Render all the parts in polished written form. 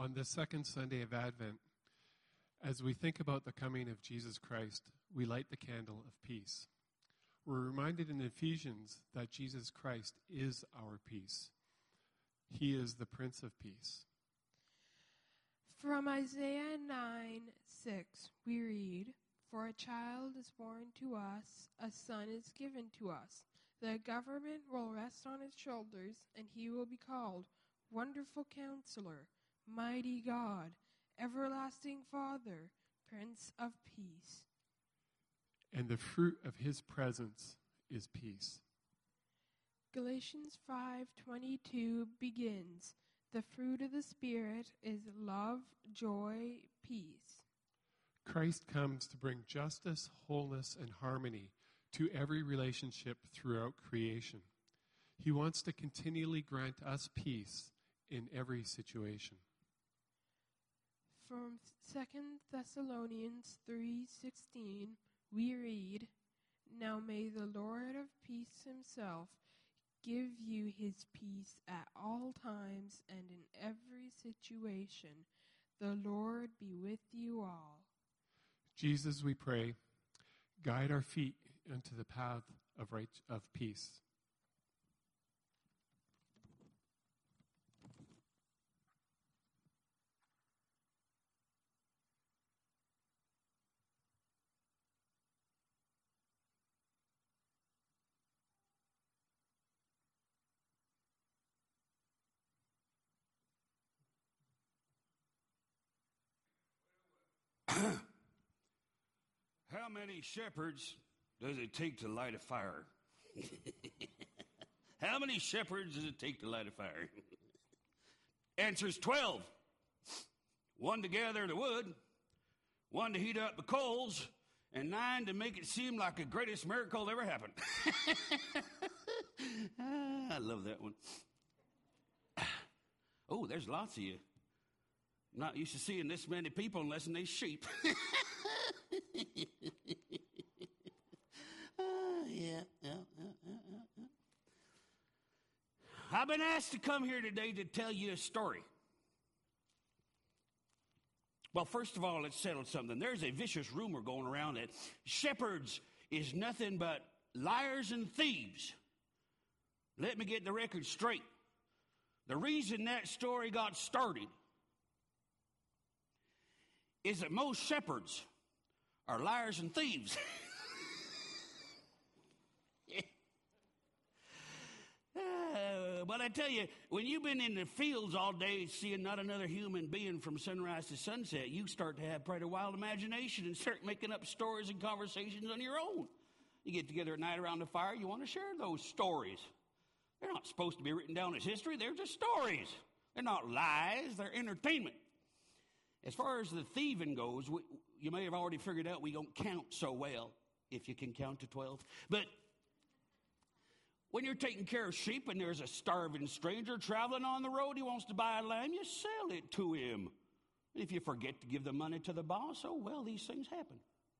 On this second Sunday of Advent, as we think about the coming of Jesus Christ, we light the candle of peace. We're reminded in Ephesians that Jesus Christ is our peace. He is the Prince of Peace. From Isaiah 9:6, we read, "For a child is born to us, a son is given to us. The government will rest on his shoulders, and he will be called Wonderful Counselor, Mighty God, Everlasting Father, Prince of Peace." And the fruit of his presence is peace. Galatians 5:22 begins, "The fruit of the Spirit is love, joy, peace." Christ comes to bring justice, wholeness, and harmony to every relationship throughout creation. He wants to continually grant us peace in every situation. From 2 Thessalonians 3:16, we read, "Now may the Lord of peace himself give you his peace at all times and in every situation. The Lord be with you all." Jesus, we pray, guide our feet into the path of peace. How many shepherds does it take to light a fire? How many shepherds does it take to light a fire? Answer's 12. 1 to gather the wood, 1 to heat up the coals, and 9 to make it seem like the greatest miracle ever happened. I love that one. Oh, there's lots of you. Not used to seeing this many people unless they're sheep. Yeah. I've been asked to come here today to tell you a story. Well, first of all, let's settle something. There's a vicious rumor going around that shepherds is nothing but liars and thieves. Let me get the record straight. The reason that story got started is that most shepherds are liars and thieves. But I tell you, when you've been in the fields all day seeing not another human being from sunrise to sunset, you start to have quite a wild imagination and start making up stories and conversations on your own. You get together at night around the fire, you want to share those stories. They're not supposed to be written down as history. They're just stories. They're not lies. They're entertainment. As far as the thieving goes, you may have already figured out we don't count so well, if you can count to 12. But when you're taking care of sheep and there's a starving stranger traveling on the road, he wants to buy a lamb, you sell it to him. If you forget to give the money to the boss, oh, well, these things happen.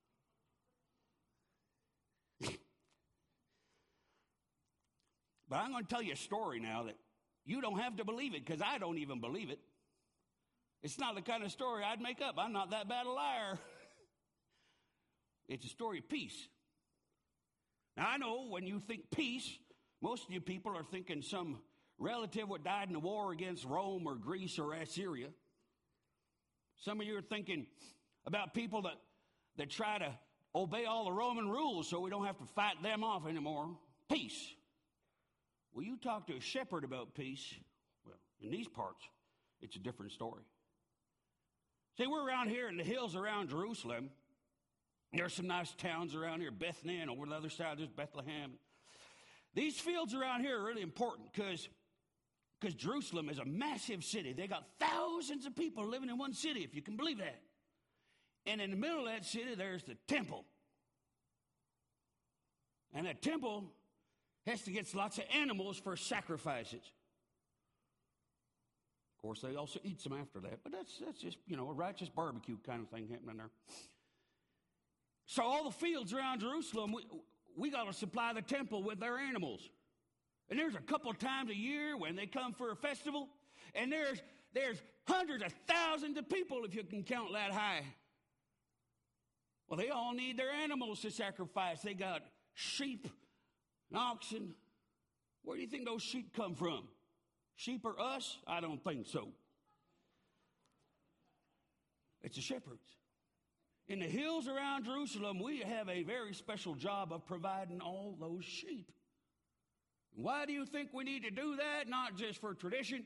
But I'm going to tell you a story now that you don't have to believe it, because I don't even believe it. It's not the kind of story I'd make up. I'm not that bad a liar. It's a story of peace. Now, I know when you think peace, most of you people are thinking some relative who died in the war against Rome or Greece or Assyria. Some of you are thinking about people that try to obey all the Roman rules so we don't have to fight them off anymore. Peace. Well, you talk to a shepherd about peace, well, in these parts, it's a different story. See, we're around here in the hills around Jerusalem. There's some nice towns around here, Bethany, and over the other side there's Bethlehem. These fields around here are really important because Jerusalem is a massive city. They got thousands of people living in one city, if you can believe that. And in the middle of that city, there's the temple. And that temple has to get lots of animals for sacrifices. Of course, they also eat some after that, but that's just, a righteous barbecue kind of thing happening there. So all the fields around Jerusalem, we got to supply the temple with their animals. And there's a couple times a year when they come for a festival, and there's hundreds of thousands of people, if you can count that high. Well, they all need their animals to sacrifice. They got sheep and oxen. Where do you think those sheep come from? Sheep are us? I don't think so. It's the shepherds. In the hills around Jerusalem, we have a very special job of providing all those sheep. Why do you think we need to do that? Not just for tradition.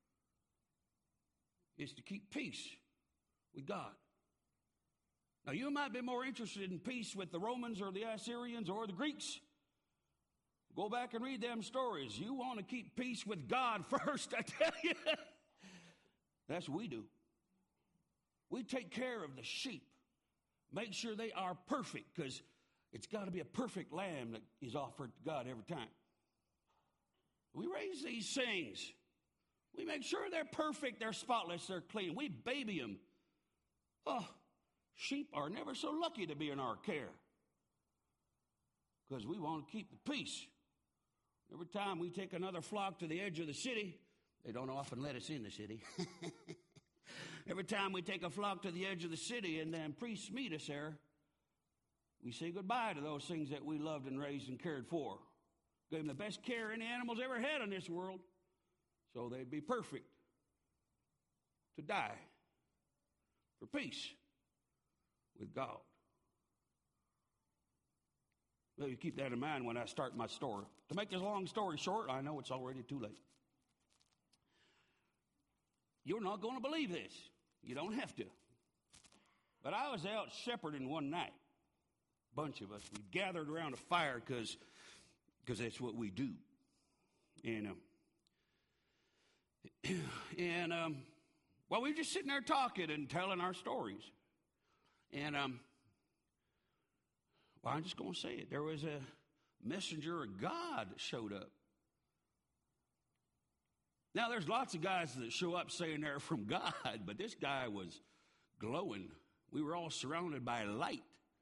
It's to keep peace with God. Now, you might be more interested in peace with the Romans or the Assyrians or the Greeks. Go back and read them stories. You want to keep peace with God first, I tell you. That's what we do. We take care of the sheep. Make sure they are perfect, because it's got to be a perfect lamb that is offered to God every time. We raise these things. We make sure they're perfect, they're spotless, they're clean. We baby them. Oh, sheep are never so lucky to be in our care, because we want to keep the peace. Every time we take another flock to the edge of the city, they don't often let us in the city. Every time we take a flock to the edge of the city and then priests meet us there, we say goodbye to those things that we loved and raised and cared for. Gave them the best care any animals ever had in this world, so they'd be perfect to die for peace with God. Well, you keep that in mind when I start my story. To make this long story short, I know it's already too late. You're not going to believe this. You don't have to. But I was out shepherding one night. A bunch of us. We gathered around a fire because that's what we do. And well, we were just sitting there talking and telling our stories. And well, I'm just going to say it. There was a messenger of God that showed up. Now, there's lots of guys that show up saying they're from God, but this guy was glowing. We were all surrounded by light.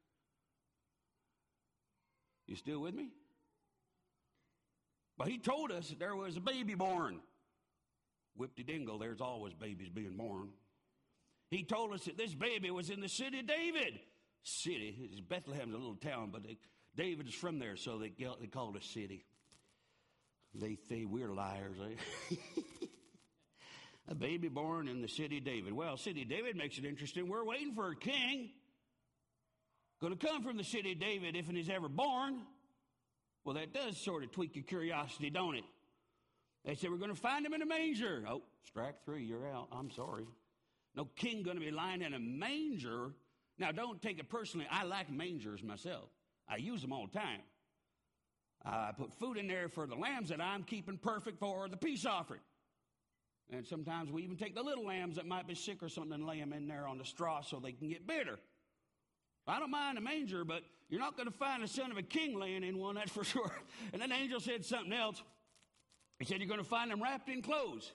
You still with me? But he told us that there was a baby born. Whipty-dingle, there's always babies being born. He told us that this baby was in the city of David. Bethlehem's a little town, but David is from there, so they called it city. We're liars, eh? A baby born in the city of David. Well, city of David makes it interesting. We're waiting for a king. Going to come from the city of David if he's ever born. Well, that does sort of tweak your curiosity, don't it? They said, we're going to find him in a manger. Oh, strike three, you're out. I'm sorry. No king going to be lying in a manger. Now, don't take it personally. I like mangers myself. I use them all the time. I put food in there for the lambs that I'm keeping perfect for the peace offering. And sometimes we even take the little lambs that might be sick or something and lay them in there on the straw so they can get bitter. I don't mind a manger, but you're not going to find the son of a king laying in one, that's for sure. And then the angel said something else. He said, you're going to find them wrapped in clothes.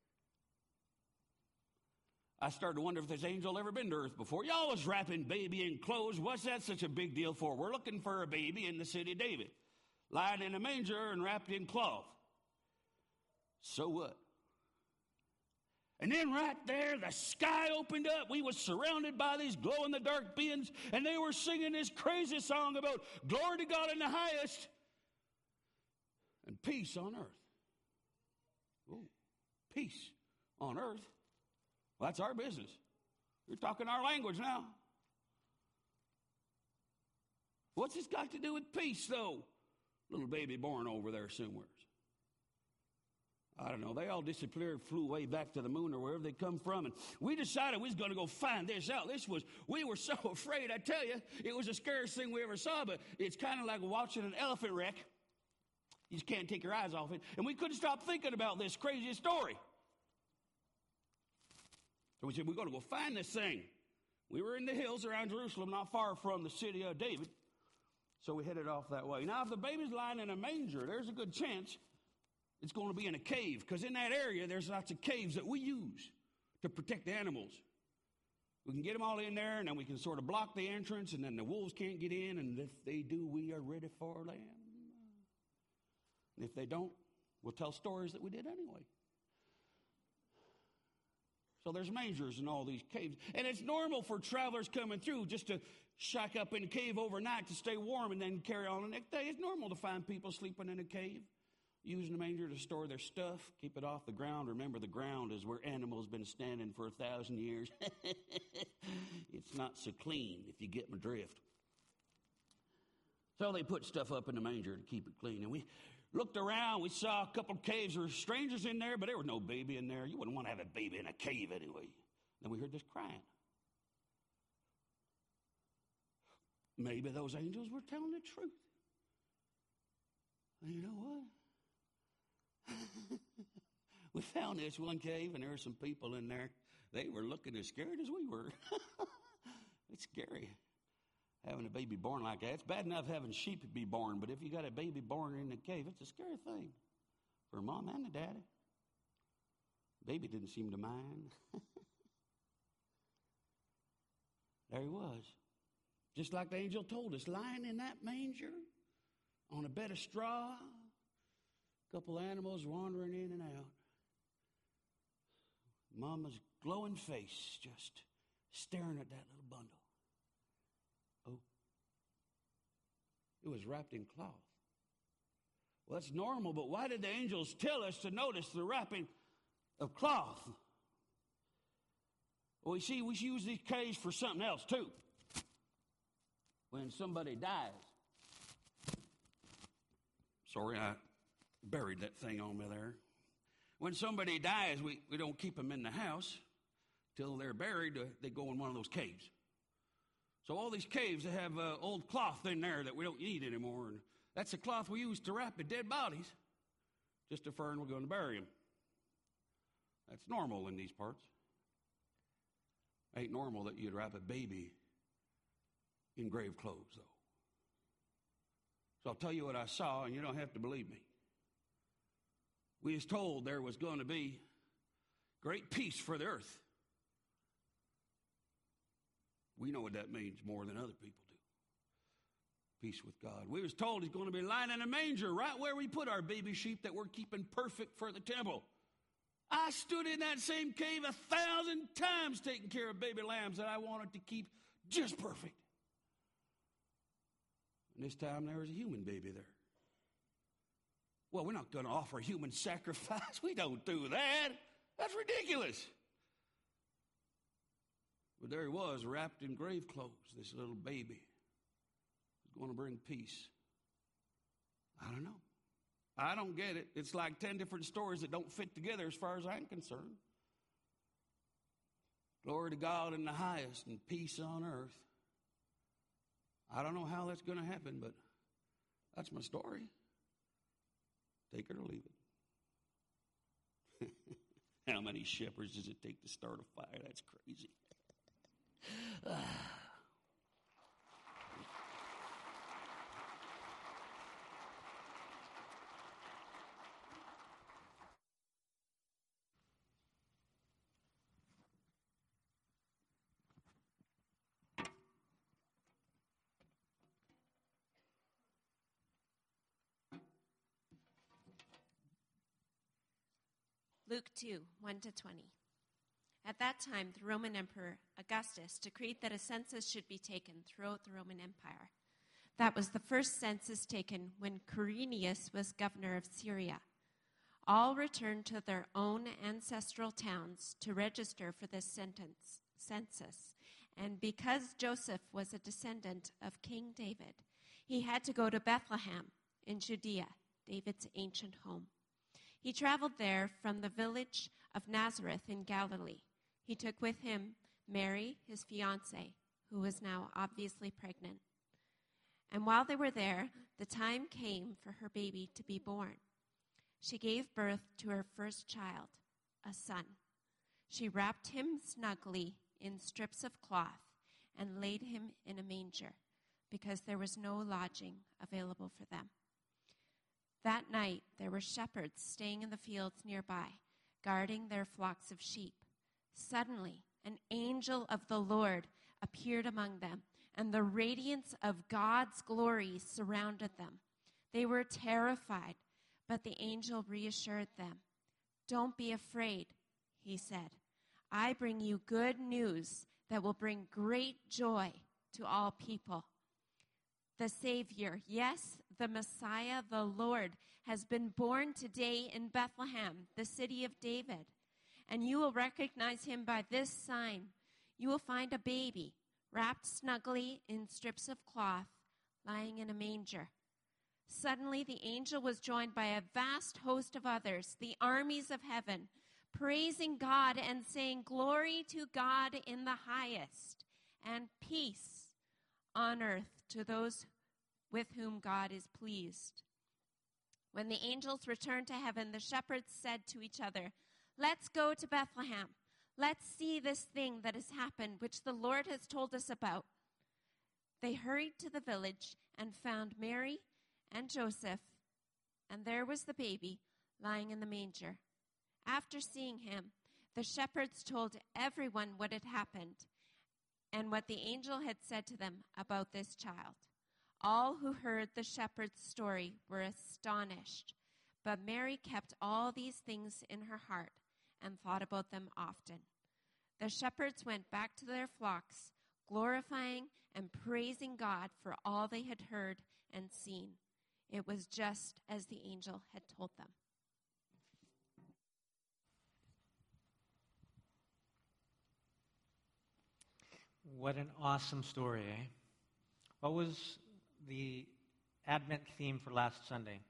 I started to wonder if this angel ever been to earth before. Y'all was wrapping baby in clothes. What's that such a big deal for? We're looking for a baby in the city of David, lying in a manger and wrapped in cloth. So what? And then right there, the sky opened up. We were surrounded by these glow-in-the-dark beings, and they were singing this crazy song about glory to God in the highest and peace on earth. Ooh, peace on earth. Well, that's our business. You're talking our language now. What's this got to do with peace, though? Little baby born over there somewhere. I don't know. They all disappeared, flew way back to the moon or wherever they come from. And we decided we was going to go find this out. We were so afraid, I tell you. It was the scariest thing we ever saw, but it's kind of like watching an elephant wreck. You just can't take your eyes off it. And we couldn't stop thinking about this crazy story. So we said, we're going to go find this thing. We were in the hills around Jerusalem, not far from the city of David. So we headed off that way. Now, if the baby's lying in a manger, there's a good chance it's going to be in a cave, because in that area, there's lots of caves that we use to protect the animals. We can get them all in there, and then we can sort of block the entrance, and then the wolves can't get in, and if they do, we are ready for them. And if they don't, we'll tell stories that we did anyway. So there's mangers in all these caves. And it's normal for travelers coming through just to shack up in a cave overnight to stay warm and then carry on the next day. It's normal to find people sleeping in a cave, using a manger to store their stuff, keep it off the ground. Remember, the ground is where animals been standing for 1,000 years. It's not so clean, if you get my drift. So they put stuff up in the manger to keep it clean. And we looked around. We saw a couple of caves. There were strangers in there, but there was no baby in there. You wouldn't want to have a baby in a cave anyway. Then we heard this crying. Maybe those angels were telling the truth. And you know what? We found this one cave, and there were some people in there. They were looking as scared as we were. It's scary, having a baby born like that. It's bad enough having sheep be born, but if you got a baby born in the cave, it's a scary thing for mom and the daddy. Baby didn't seem to mind. There he was, just like the angel told us, lying in that manger on a bed of straw, a couple animals wandering in and out. Mama's glowing face just staring at that little bundle. Oh, it was wrapped in cloth. Well, that's normal, but why did the angels tell us to notice the wrapping of cloth? Well, you see, we use these caves for something else, too. When somebody dies. Sorry, I buried that thing on me there. When somebody dies, we don't keep them in the house till they're buried. They go in one of those caves. So all these caves, they have old cloth in there that we don't need anymore. And that's the cloth we use to wrap the dead bodies, just deferring we're going to bury them. That's normal in these parts. Ain't normal that you'd wrap a baby in grave clothes, though. So I'll tell you what I saw, and you don't have to believe me. We was told there was going to be great peace for the earth. We know what that means more than other people do. Peace with God. We was told he's going to be lying in a manger right where we put our baby sheep that we're keeping perfect for the temple. I stood in that same cave 1,000 times taking care of baby lambs that I wanted to keep just perfect. And this time there was a human baby there. Well, we're not going to offer human sacrifice. We don't do that. That's ridiculous. But there he was, wrapped in grave clothes, this little baby. He's going to bring peace. I don't know. I don't get it. It's like 10 different stories that don't fit together as far as I'm concerned. Glory to God in the highest and peace on earth. I don't know how that's going to happen, but that's my story. Take it or leave it. How many shepherds does it take to start a fire? That's crazy. Luke 2, 1-20. At that time, the Roman Emperor Augustus decreed that a census should be taken throughout the Roman Empire. That was the first census taken when Quirinius was governor of Syria. All returned to their own ancestral towns to register for this census. And because Joseph was a descendant of King David, he had to go to Bethlehem in Judea, David's ancient home. He traveled there from the village of Nazareth in Galilee. He took with him Mary, his fiancée, who was now obviously pregnant. And while they were there, the time came for her baby to be born. She gave birth to her first child, a son. She wrapped him snugly in strips of cloth and laid him in a manger because there was no lodging available for them. That night, there were shepherds staying in the fields nearby, guarding their flocks of sheep. Suddenly, an angel of the Lord appeared among them, and the radiance of God's glory surrounded them. They were terrified, but the angel reassured them. "Don't be afraid," he said. I bring you good news that will bring great joy to all people. The Savior, yes, the Messiah, the Lord, has been born today in Bethlehem, the city of David. And you will recognize him by this sign. You will find a baby wrapped snugly in strips of cloth, lying in a manger. Suddenly the angel was joined by a vast host of others, the armies of heaven, praising God and saying, "Glory to God in the highest, and peace on earth to those with whom God is pleased." When the angels returned to heaven, the shepherds said to each other, "Let's go to Bethlehem. Let's see this thing that has happened, which the Lord has told us about." They hurried to the village and found Mary and Joseph, and there was the baby lying in the manger. After seeing him, the shepherds told everyone what had happened and what the angel had said to them about this child. All who heard the shepherd's story were astonished, but Mary kept all these things in her heart and thought about them often. The shepherds went back to their flocks, glorifying and praising God for all they had heard and seen. It was just as the angel had told them. What an awesome story, eh? What was the Advent theme for last Sunday?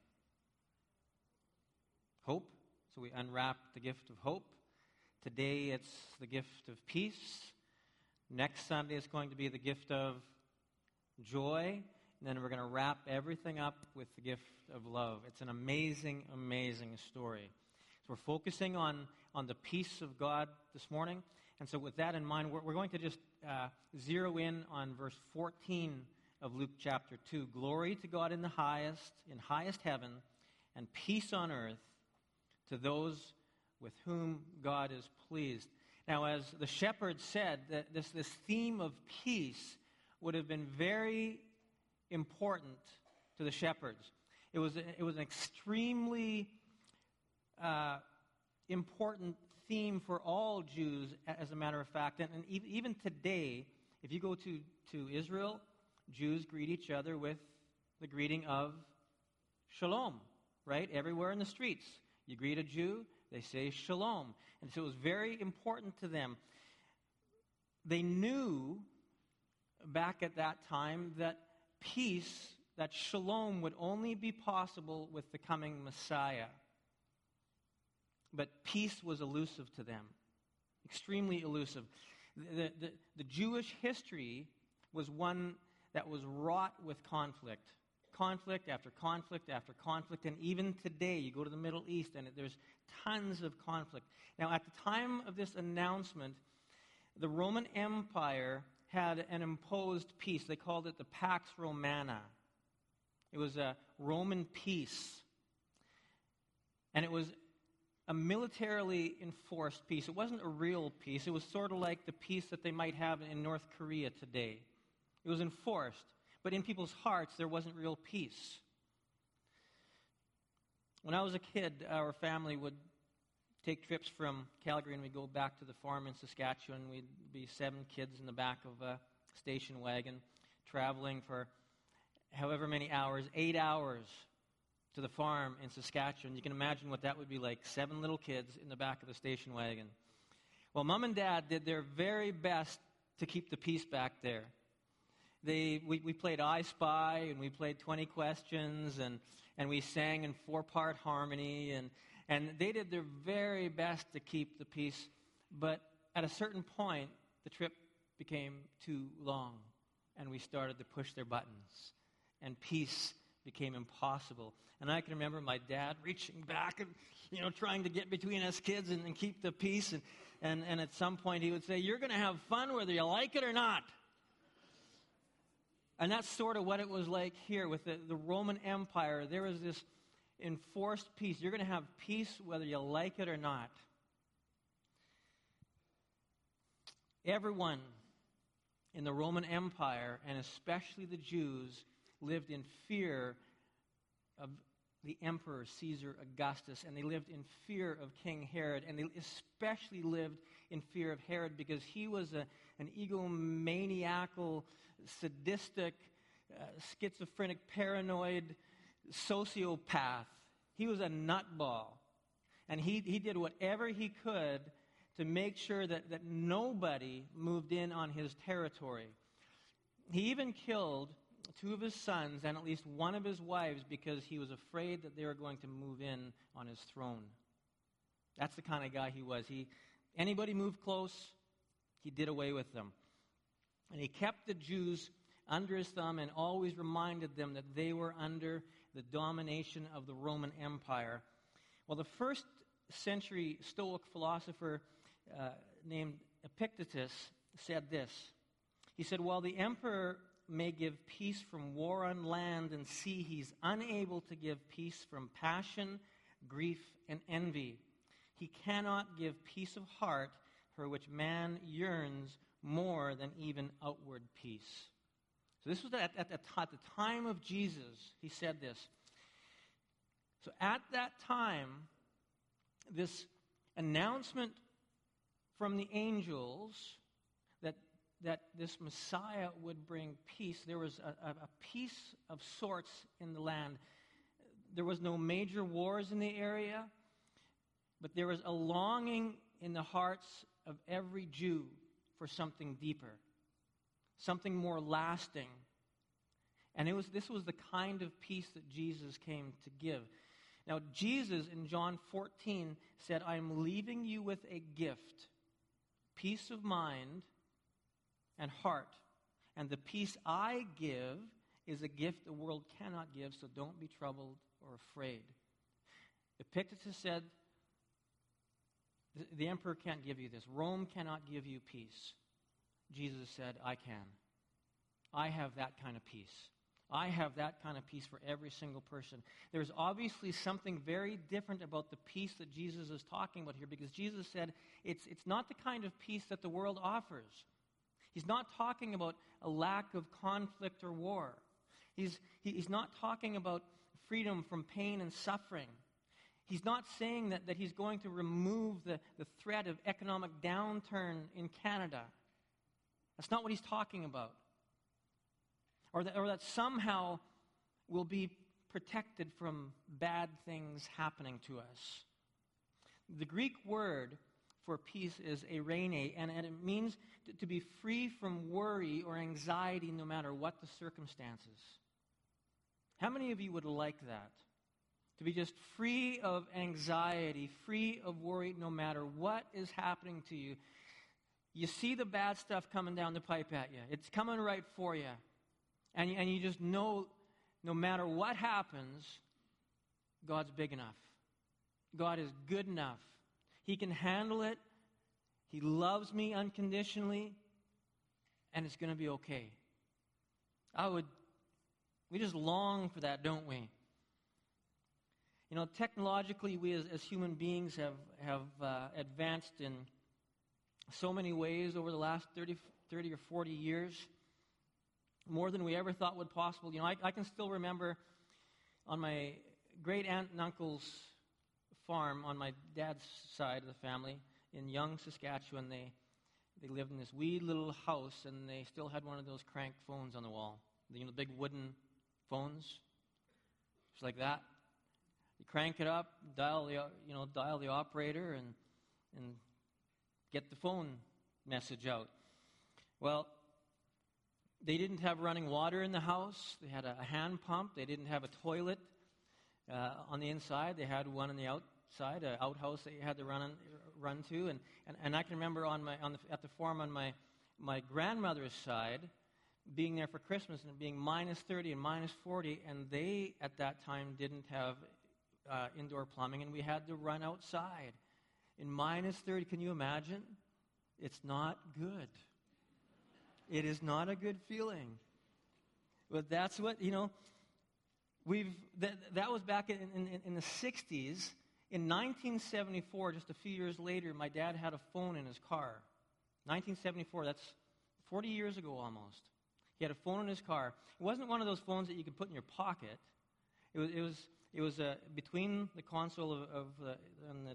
Hope. So we unwrapped the gift of hope. Today it's the gift of peace. Next Sunday it's going to be the gift of joy. And then we're going to wrap everything up with the gift of love. It's an amazing, amazing story. So we're focusing on the peace of God this morning. And so with that in mind, we're going to just zero in on verse 14 of Luke chapter 2. Glory to God in highest heaven, and peace on earth to those with whom God is pleased. Now, as the shepherds said, that this theme of peace would have been very important to the shepherds. It was an extremely important theme for all Jews, as a matter of fact. And even today, if you go to Israel, Jews greet each other with the greeting of shalom, right? Everywhere in the streets, you greet a Jew, they say shalom. And so it was very important to them. They knew back at that time that peace, that shalom, would only be possible with the coming Messiah. But peace was elusive to them, extremely elusive. The Jewish history was one that was wrought with conflict. Conflict after conflict after conflict. And even today, you go to the Middle East and there's tons of conflict. Now, at the time of this announcement, the Roman Empire had an imposed peace. They called it the Pax Romana. It was a Roman peace. And it was a militarily enforced peace. It wasn't a real peace. It was sort of like the peace that they might have in North Korea today. It was enforced. But in people's hearts, there wasn't real peace. When I was a kid, our family would take trips from Calgary and we'd go back to the farm in Saskatchewan. We'd be 7 kids in the back of a station wagon, traveling for however many hours, 8 hours to the farm in Saskatchewan. You can imagine what that would be like, 7 little kids in the back of the station wagon. Well, Mom and Dad did their very best to keep the peace back there. We played I Spy, and we played 20 Questions, and we sang in 4-part harmony, and they did their very best to keep the peace. But at a certain point, the trip became too long, and we started to push their buttons, and peace became impossible. And I can remember my dad reaching back and, trying to get between us kids and keep the peace. And at some point he would say, "You're going to have fun whether you like it or not." And that's sort of what it was like here with the Roman Empire. There was this enforced peace. You're going to have peace whether you like it or not. Everyone in the Roman Empire, and especially the Jews, lived in fear of the emperor Caesar Augustus, and they lived in fear of King Herod, and they especially lived in fear of Herod because he was an egomaniacal, sadistic, schizophrenic, paranoid sociopath. He was a nutball. And he did whatever he could to make sure that nobody moved in on his territory. He even killed 2 of his sons and at least one of his wives because he was afraid that they were going to move in on his throne. That's the kind of guy he was. Anybody moved close, he did away with them. And he kept the Jews under his thumb and always reminded them that they were under the domination of the Roman Empire. Well, the first century Stoic philosopher named Epictetus said this. He said, while the emperor may give peace from war on land and sea, he's unable to give peace from passion, grief, and envy. He cannot give peace of heart for which man yearns more than even outward peace. So this was at the time of Jesus, he said this. So at that time, this announcement from the angels that this Messiah would bring peace, there was a peace of sorts in the land. There was no major wars in the area, but there was a longing in the hearts of every Jew for something deeper, something more lasting. And this was the kind of peace that Jesus came to give. Now, Jesus in John 14 said, I'm leaving you with a gift, peace of mind and heart. And the peace I give is a gift the world cannot give, so don't be troubled or afraid. Epictetus said, the emperor can't give you this. Rome cannot give you peace. Jesus said, I can. I have that kind of peace. I have that kind of peace for every single person. There's obviously something very different about the peace that Jesus is talking about here, because Jesus said it's not the kind of peace that the world offers. He's not talking about a lack of conflict or war. He's not talking about freedom from pain and suffering. He's not saying that he's going to remove the threat of economic downturn in Canada. That's not what he's talking about. Or that somehow we'll be protected from bad things happening to us. The Greek word for peace is eirene, and it means to be free from worry or anxiety no matter what the circumstances. How many of you would like that? To be just free of anxiety, free of worry no matter what is happening to you. You see the bad stuff coming down the pipe at you. It's coming right for you. And you just know, no matter what happens, God's big enough. God is good enough. He can handle it. He loves me unconditionally. And it's going to be okay. We just long for that, don't we? You know, technologically, we as human beings have advanced in so many ways over the last 30 or 40 years. More than we ever thought would possible. You know, I can still remember on my great aunt and uncle's farm on my dad's side of the family in Young, Saskatchewan, they lived in this wee little house, and they still had one of those crank phones on the wall. You know, the big wooden phones, just like that. You crank it up, dial the operator, and get the phone message out. Well, they didn't have running water in the house. They had a hand pump. They didn't have a toilet on the inside. They had one on the outside, an outhouse that you had to run to. And I can remember at the farm on my grandmother's side, being there for Christmas and it being minus 30 and minus 40, and they at that time didn't have indoor plumbing, and we had to run outside in minus 30. Can you imagine? It's not good. It is not a good feeling. But that's what, you know, that was back in the 60s. In 1974, just a few years later, my dad had a phone in his car. 1974, that's 40 years ago almost. He had a phone in his car. It wasn't one of those phones that you could put in your pocket. It was between the console and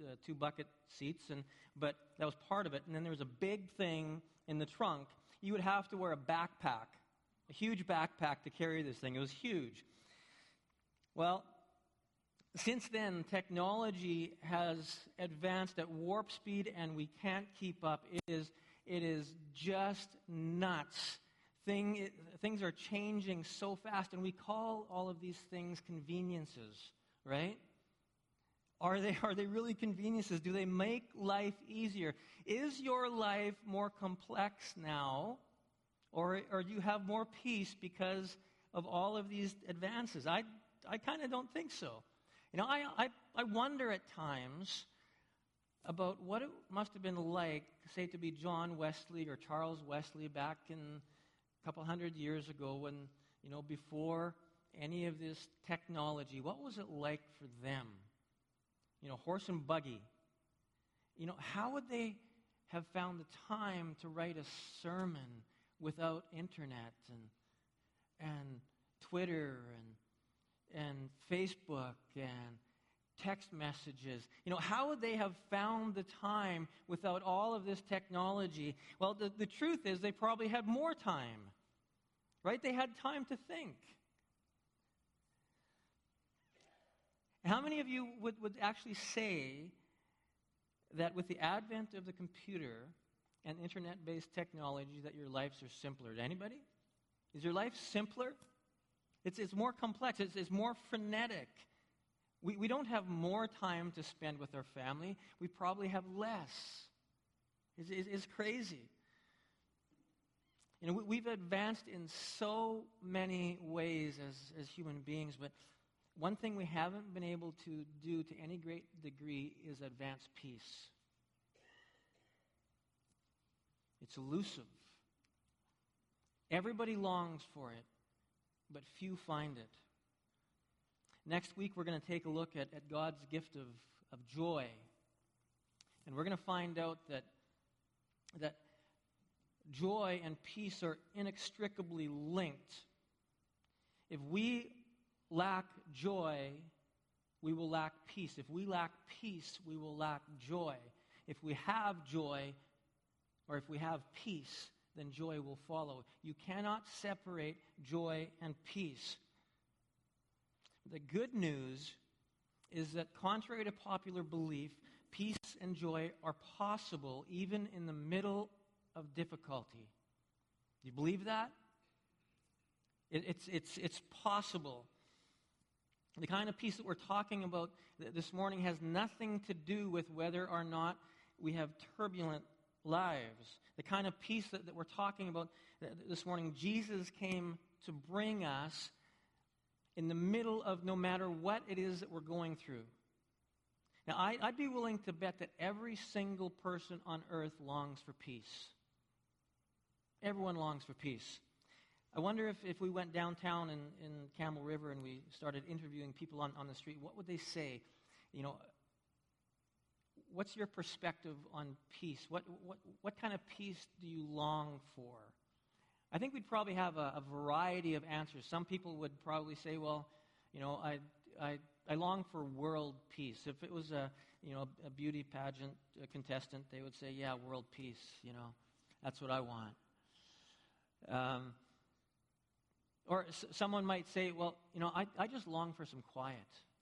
2 bucket seats, but that was part of it. And then there was a big thing in the trunk. You would have to wear a backpack, a huge backpack to carry this thing. It was huge. Well, since then, technology has advanced at warp speed, and we can't keep up. It is just nuts. Things are changing so fast, and we call all of these things conveniences, right? Are they really conveniences? Do they make life easier? Is your life more complex now, or do you have more peace because of all of these advances? I kind of don't think so. I wonder at times about what it must have been like, say, to be John Wesley or Charles Wesley back in a couple hundred years ago when, before any of this technology. What was it like for them? Horse and buggy. How would they have found the time to write a sermon without internet and Twitter and Facebook and text messages? How would they have found the time without all of this technology? Well, the truth is they probably had more time, right? They had time to think. How many of you would actually say that with the advent of the computer and internet-based technology that your lives are simpler? Anybody? Is your life simpler? It's more complex. It's more frenetic. We don't have more time to spend with our family. We probably have less. It's crazy. We've advanced in so many ways as human beings, but one thing we haven't been able to do to any great degree is advance peace. It's elusive. Everybody longs for it, but few find it. Next week, we're going to take a look at God's gift of joy. And we're going to find out that joy and peace are inextricably linked. If we lack joy, we will lack peace. If we lack peace, we will lack joy. If we have joy, or if we have peace, then joy will follow. You cannot separate joy and peace. The good news is that contrary to popular belief, peace and joy are possible even in the middle of difficulty. Do you believe that? It's possible. The kind of peace that we're talking about this morning has nothing to do with whether or not we have turbulent lives. The kind of peace that we're talking about this morning, Jesus came to bring us in the middle of no matter what it is that we're going through. Now, I'd be willing to bet that every single person on earth longs for peace. Everyone longs for peace. I wonder if we went downtown in Campbell River and we started interviewing people on the street, what would they say? What's your perspective on peace? What kind of peace do you long for? I think we'd probably have a variety of answers. Some people would probably say, well, I long for world peace. If it was a beauty pageant contestant, they would say, yeah, world peace, that's what I want. Or someone might say, well, I just long for some quiet.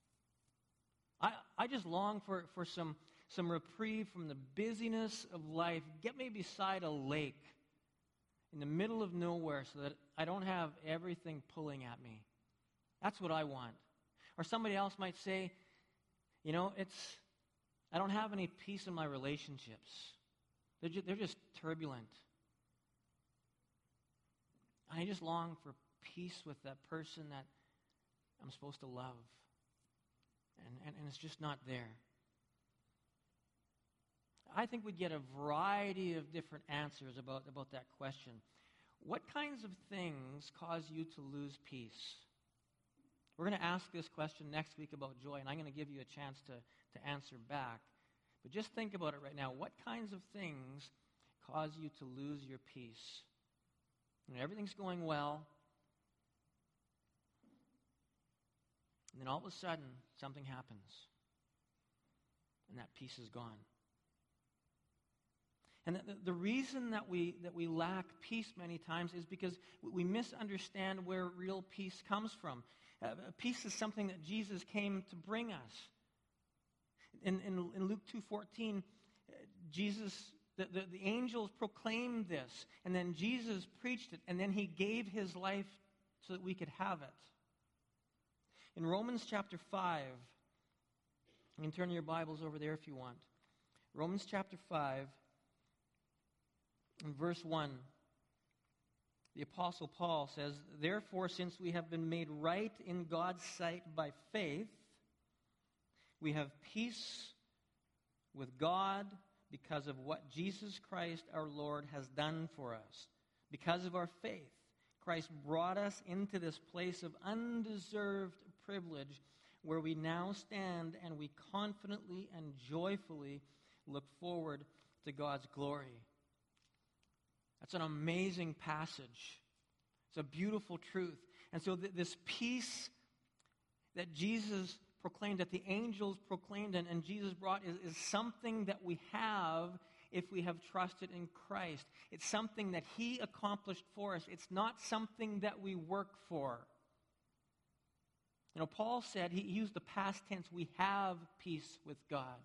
I just long for some reprieve from the busyness of life. Get me beside a lake in the middle of nowhere so that I don't have everything pulling at me. That's what I want. Or somebody else might say, I don't have any peace in my relationships. They're just turbulent. I just long for peace with that person that I'm supposed to love. And it's just not there. I think we'd get a variety of different answers about that question. What kinds of things cause you to lose peace? We're going to ask this question next week about joy, and I'm going to give you a chance to answer back. But just think about it right now. What kinds of things cause you to lose your peace? Everything's going well, and then all of a sudden, something happens. and that peace is gone. And the reason that we lack peace many times is because we misunderstand where real peace comes from. Peace is something that Jesus came to bring us. In Luke 2:14, Jesus, the angels proclaimed this, and then Jesus preached it, and then he gave his life so that we could have it. In Romans chapter 5, you can turn your Bibles over there if you want. Romans chapter 5, in verse 1, the Apostle Paul says, "Therefore, since we have been made right in God's sight by faith, we have peace with God because of what Jesus Christ our Lord has done for us. Because of our faith, Christ brought us into this place of undeserved privilege where we now stand, and we confidently and joyfully look forward to God's glory." That's an amazing passage. It's a beautiful truth. And so this peace that Jesus proclaimed, that the angels proclaimed, and Jesus brought, is something that we have if we have trusted in Christ. It's something that he accomplished for us. It's not something that we work for. You know, Paul said, he used the past tense, we have peace with God.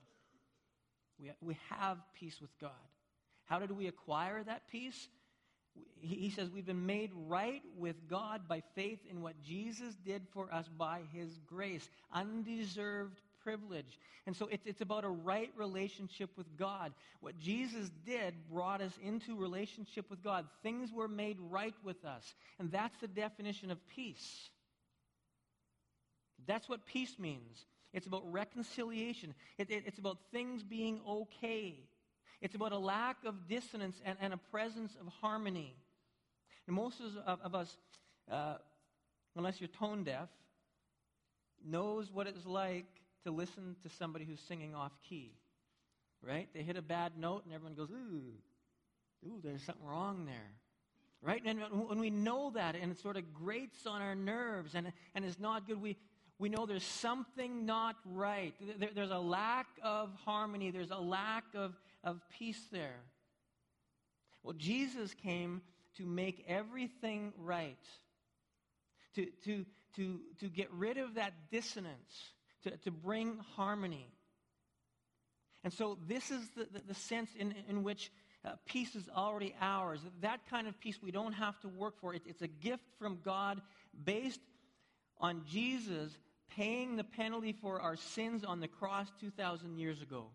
We have peace with God. How did we acquire that peace? He says we've been made right with God by faith in what Jesus did for us by his grace. Undeserved privilege. And so it's about a right relationship with God. What Jesus did brought us into relationship with God. Things were made right with us. And that's the definition of peace. That's what peace means. It's about reconciliation. It's about things being okay. It's about a lack of dissonance and a presence of harmony. And most of us, unless you're tone deaf, knows what it's like to listen to somebody who's singing off key. Right? They hit a bad note and everyone goes, ooh, there's something wrong there. Right? And when we know that and it sort of grates on our nerves and it's not good, we know there's something not right. There's a lack of harmony. There's a lack of peace there. Well, Jesus came to make everything right, to get rid of that dissonance, to bring harmony. And so this is the sense in which peace is already ours. That kind of peace we don't have to work for. It's a gift from God based on Jesus paying the penalty for our sins on the cross 2,000 years ago.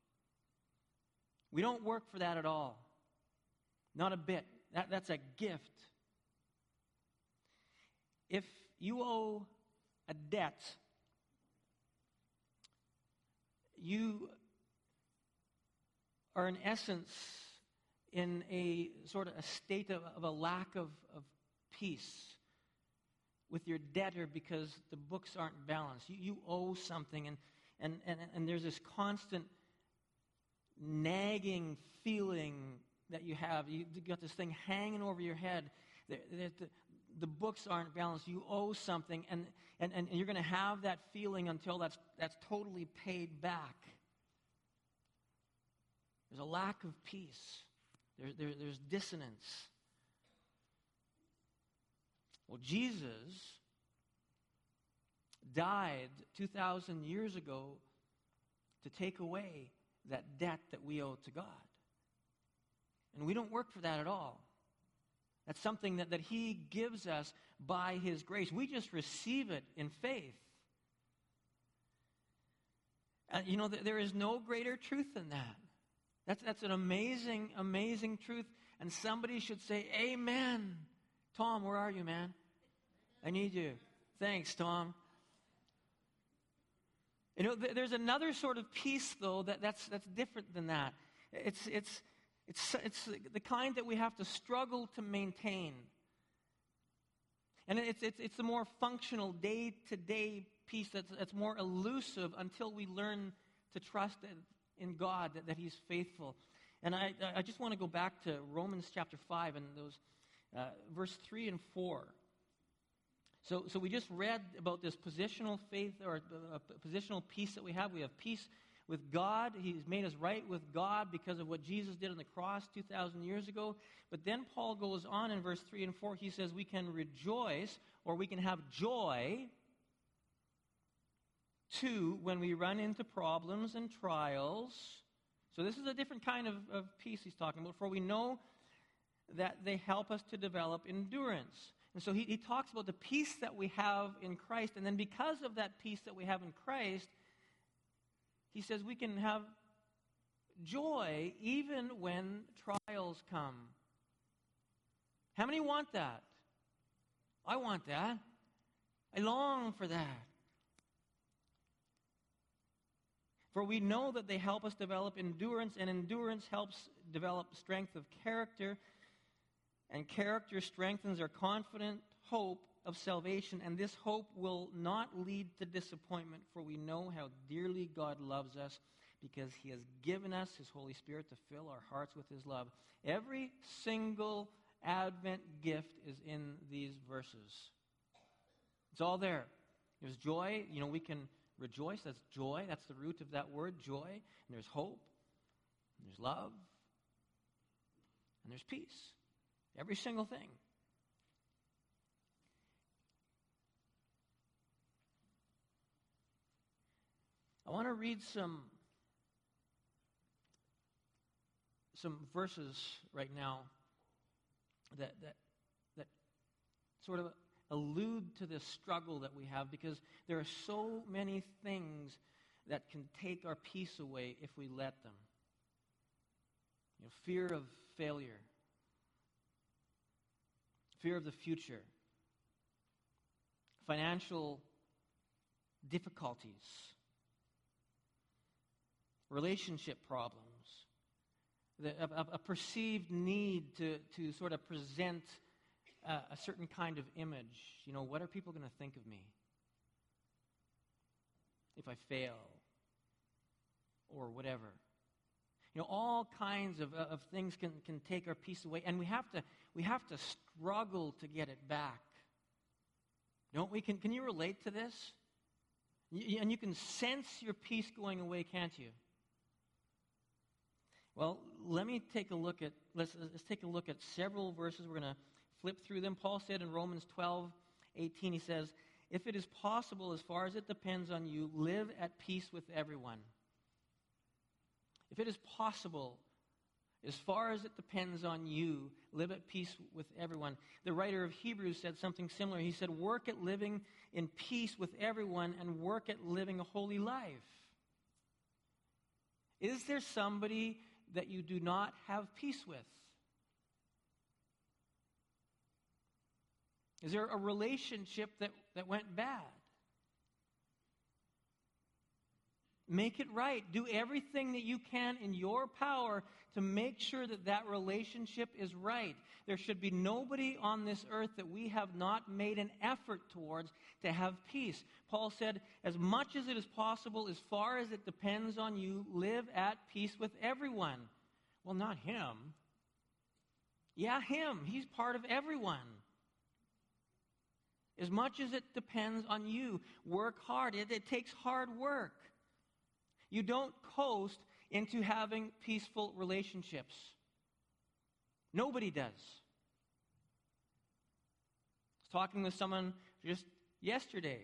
We don't work for that at all. Not a bit. That's a gift. If you owe a debt, you are in essence in a sort of a state of a lack of peace with your debtor because the books aren't balanced. You owe something, and there's this constant nagging feeling that you have. You got this thing hanging over your head. The books aren't balanced. You owe something, and you're going to have that feeling until that's totally paid back. There's a lack of peace. There's dissonance. Well, Jesus died 2,000 years ago to take away that debt that we owe to God. And we don't work for that at all. That's something that he gives us by his grace. We just receive it in faith. You know, there is no greater truth than that. That's an amazing, amazing truth. And somebody should say, amen. Tom, where are you, man? I need you. Thanks, Tom. You know, there's another sort of peace, though, that's different than that. It's the kind that we have to struggle to maintain. And it's the more functional, day-to-day peace that's more elusive until we learn to trust in God, that he's faithful. And I just want to go back to Romans chapter 5 and those verse 3 and 4. So we just read about this positional faith or positional peace that we have. We have peace with God. He's made us right with God because of what Jesus did on the cross 2,000 years ago. But then Paul goes on in verse 3 and 4. He says we can rejoice, or we can have joy, too, when we run into problems and trials. So this is a different kind of peace he's talking about. For we know that they help us to develop endurance. And so he talks about the peace that we have in Christ. And then because of that peace that we have in Christ, he says we can have joy even when trials come. How many want that? I want that. I long for that. For we know that they help us develop endurance, and endurance helps develop strength of character, and character strengthens our confident hope of salvation, and this hope will not lead to disappointment, for we know how dearly God loves us, because he has given us his Holy Spirit to fill our hearts with his love. Every single Advent gift is in these verses. It's all there. There's joy. We can rejoice. That's joy. That's the root of that word, joy. And there's hope. And there's love. And there's peace. Every single thing. I want to read some verses right now that sort of allude to this struggle that we have, because there are so many things that can take our peace away if we let them. Fear of failure, fear of the future, financial difficulties, relationship problems, a perceived need to sort of present a certain kind of image. What are people going to think of me if I fail or whatever? All kinds of things can take our peace away, and we have to struggle to get it back. Don't we? Can you relate to this? And you can sense your peace going away, can't you? Well, let's take a look at several verses. We're going to flip through them. Paul said in Romans 12:18, he says, "If it is possible, as far as it depends on you, live at peace with everyone." If it is possible, as far as it depends on you, live at peace with everyone. The writer of Hebrews said something similar. He said, work at living in peace with everyone and work at living a holy life. Is there somebody that you do not have peace with? Is there a relationship that went bad? Make it right. Do everything that you can in your power to make sure that relationship is right. There should be nobody on this earth that we have not made an effort towards to have peace. Paul said, as much as it is possible, as far as it depends on you, live at peace with everyone. Well, not him. Yeah, him. He's part of everyone. As much as it depends on you, work hard. It takes hard work. You don't coast into having peaceful relationships. Nobody does. I was talking with someone just yesterday.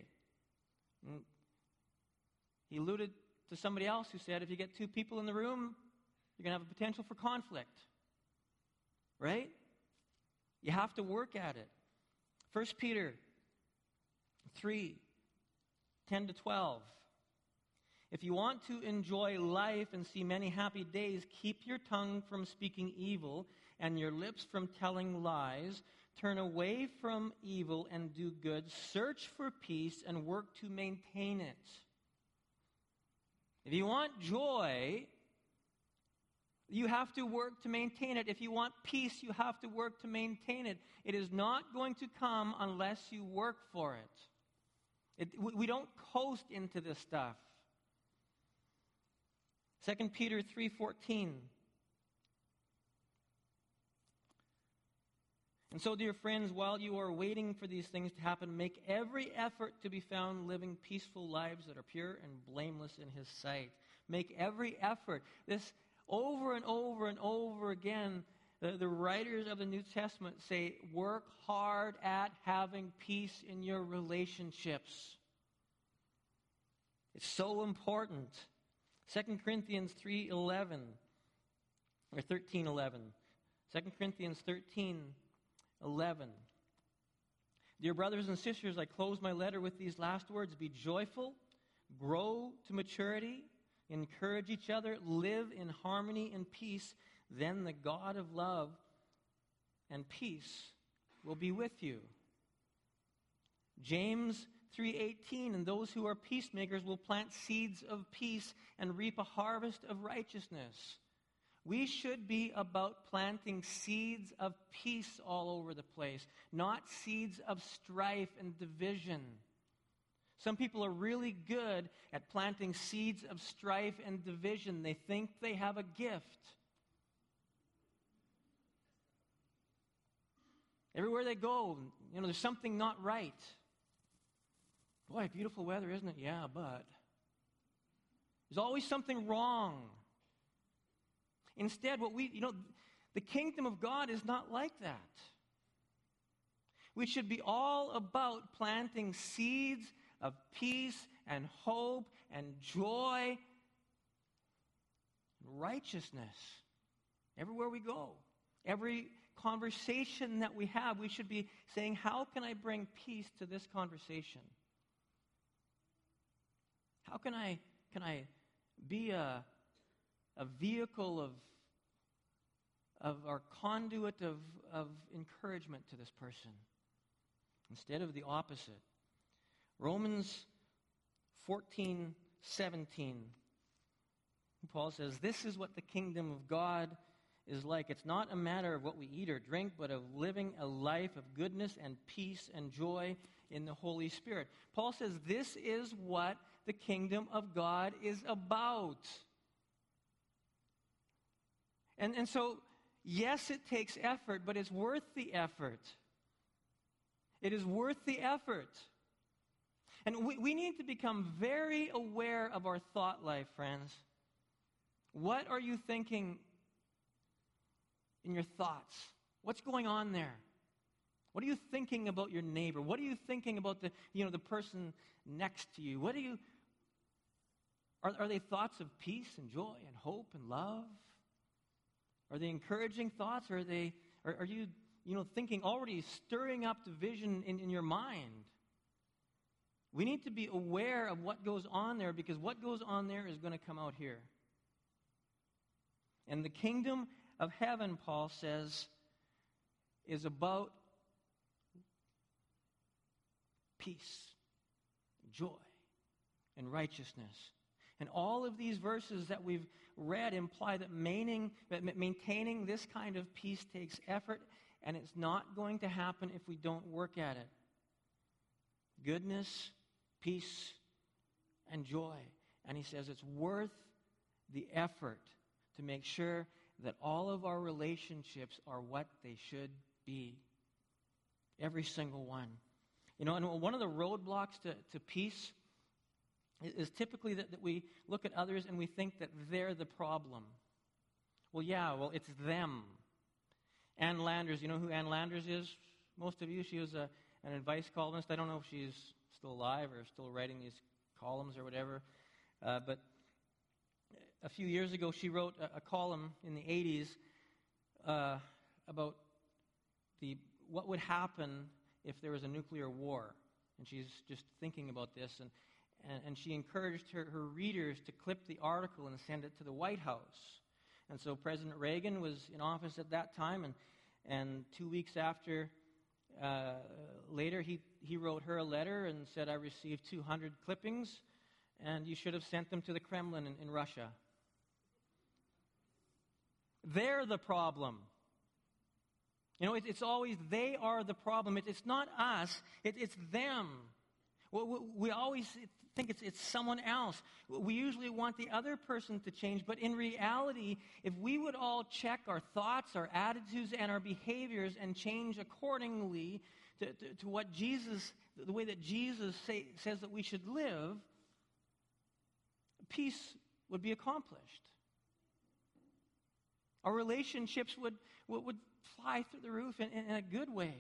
He alluded to somebody else who said, if you get two people in the room, you're going to have a potential for conflict. Right? You have to work at it. 1 Peter 3:10-12. If you want to enjoy life and see many happy days, keep your tongue from speaking evil and your lips from telling lies. Turn away from evil and do good. Search for peace and work to maintain it. If you want joy, you have to work to maintain it. If you want peace, you have to work to maintain it. It is not going to come unless you work for it. We don't coast into this stuff. 2 Peter 3:14. And so, dear friends, while you are waiting for these things to happen, make every effort to be found living peaceful lives that are pure and blameless in his sight. Make every effort. This over and over and over again, the writers of the New Testament say, work hard at having peace in your relationships. It's so important. 2 Corinthians 3:11, or 13:11. 2 Corinthians 13:11. Dear brothers and sisters, I close my letter with these last words. Be joyful, grow to maturity, encourage each other, live in harmony and peace. Then the God of love and peace will be with you. James 3:18, and those who are peacemakers will plant seeds of peace and reap a harvest of righteousness. We should be about planting seeds of peace all over the place, not seeds of strife and division. Some people are really good at planting seeds of strife and division. They think they have a gift. Everywhere they go, there's something not right. Boy, beautiful weather, isn't it? Yeah, but there's always something wrong. Instead, the kingdom of God is not like that. We should be all about planting seeds of peace and hope and joy and righteousness everywhere we go. Every conversation that we have, we should be saying, how can I bring peace to this conversation? How can I be a vehicle of our conduit of encouragement to this person instead of the opposite? Romans 14:17. Paul says, this is what the kingdom of God is like. It's not a matter of what we eat or drink, but of living a life of goodness and peace and joy in the Holy Spirit. Paul says this is what the kingdom of God is about. And so, yes, it takes effort, but it's worth the effort. It is worth the effort. And we need to become very aware of our thought life, friends. What are you thinking in your thoughts? What's going on there? What are you thinking about your neighbor? What are you thinking about the person next to you? Are they thoughts of peace and joy and hope and love? Are they encouraging thoughts? Or are you thinking, already stirring up division in your mind? We need to be aware of what goes on there, because what goes on there is going to come out here. And the kingdom of heaven, Paul says, is about peace, joy, and righteousness. And all of these verses that we've read imply that maintaining this kind of peace takes effort, and it's not going to happen if we don't work at it. Goodness, peace, and joy. And he says it's worth the effort to make sure that all of our relationships are what they should be. Every single one. And one of the roadblocks to peace is typically that we look at others and we think that they're the problem. It's them. Ann Landers, you know who Ann Landers is? Most of you, she was an advice columnist. I don't know if she's still alive or still writing these columns or whatever. But a few years ago, she wrote a column in the 80s about what would happen if there was a nuclear war. And she's just thinking about this. And she encouraged her readers to clip the article and send it to the White House. And so President Reagan was in office at that time, and 2 weeks later, he wrote her a letter and said, I received 200 clippings, and you should have sent them to the Kremlin in Russia. They're the problem. It's always they are the problem. It's not us. It's them. We always think it's someone else. We usually want the other person to change, but in reality, if we would all check our thoughts, our attitudes, and our behaviors and change accordingly to what Jesus, the way that Jesus says that we should live, peace would be accomplished. Our relationships would fly through the roof in a good way.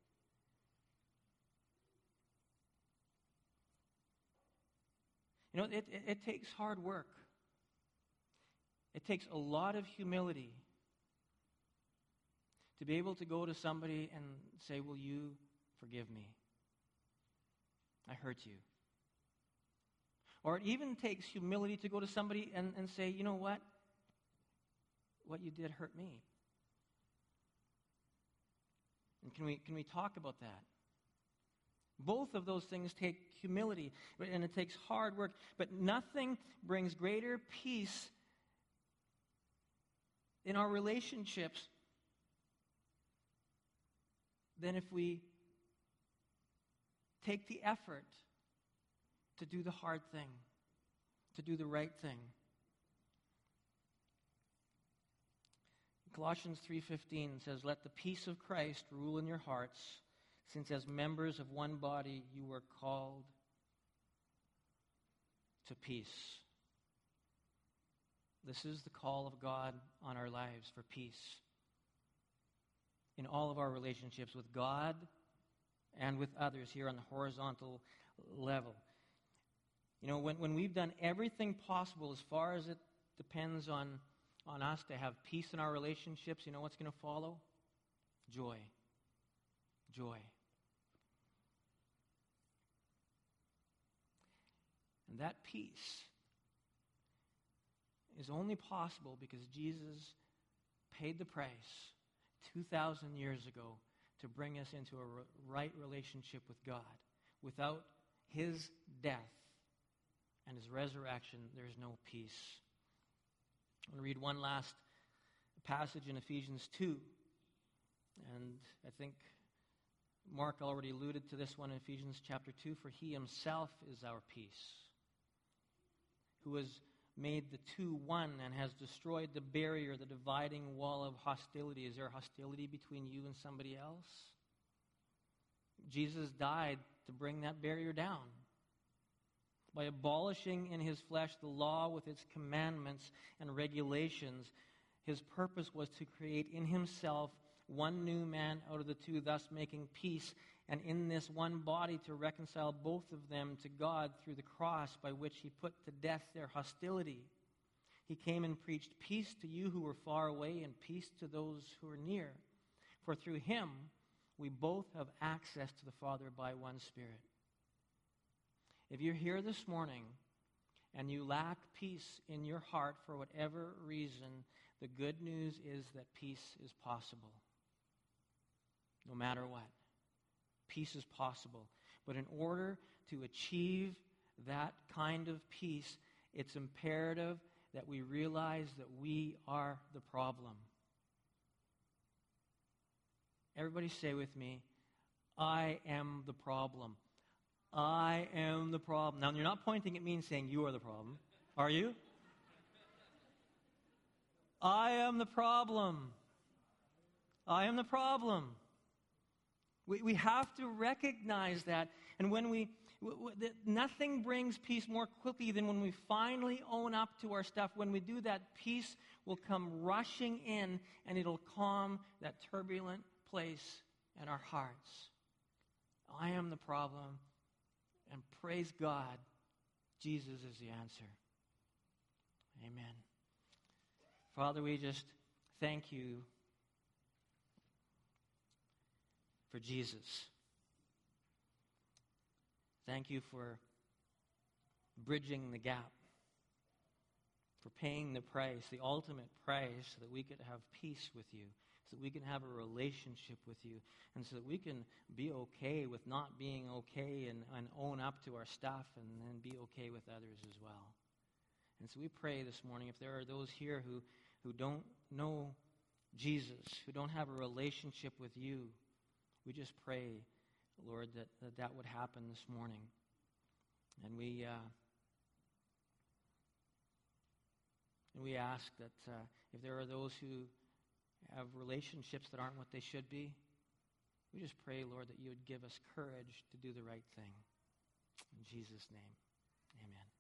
You know, it takes hard work. It takes a lot of humility to be able to go to somebody and say, will you forgive me? I hurt you. Or it even takes humility to go to somebody and say, you know what? What you did hurt me. And can we talk about that? Both of those things take humility, and it takes hard work. But nothing brings greater peace in our relationships than if we take the effort to do the hard thing, to do the right thing. Colossians 3:15 says, "Let the peace of Christ rule in your hearts, since as members of one body you were called to peace." This is the call of God on our lives, for peace in all of our relationships with God and with others here on the horizontal level. You know, when we've done everything possible as far as it depends on us to have peace in our relationships, you know what's going to follow? Joy. Joy. And that peace is only possible because Jesus paid the price 2,000 years ago to bring us into a right relationship with God. Without his death and his resurrection, there's no peace. I'm going to read one last passage in Ephesians 2. And I think Mark already alluded to this one in Ephesians chapter 2. "For he himself is our peace, who has made the two one and has destroyed the barrier, the dividing wall of hostility." Is there hostility between you and somebody else? Jesus died to bring that barrier down. By abolishing in his flesh the law with its commandments and regulations, his purpose was to create in himself one new man out of the two, thus making peace, and in this one body to reconcile both of them to God through the cross, by which he put to death their hostility. He came and preached peace to you who were far away and peace to those who are near. For through him we both have access to the Father by one Spirit. If you're here this morning and you lack peace in your heart for whatever reason, the good news is that peace is possible. No matter what, peace is possible. But in order to achieve that kind of peace, it's imperative that we realize that we are the problem. Everybody say with me, I am the problem. I am the problem. Now, you're not pointing at me and saying you are the problem, are you? I am the problem. I am the problem. We have to recognize that. And when nothing brings peace more quickly than when we finally own up to our stuff. When we do that, peace will come rushing in, and it'll calm that turbulent place in our hearts. I am the problem. And praise God, Jesus is the answer. Amen. Father, we just thank you for Jesus. Thank you for bridging the gap, for paying the price, the ultimate price, so that we could have peace with you, so that we can have a relationship with you, and so that we can be okay with not being okay and own up to our stuff and then be okay with others as well. And so we pray this morning, if there are those here who don't know Jesus, who don't have a relationship with you, we just pray, Lord, that would happen this morning. And we ask that if there are those who have relationships that aren't what they should be, we just pray, Lord, that you would give us courage to do the right thing. In Jesus' name.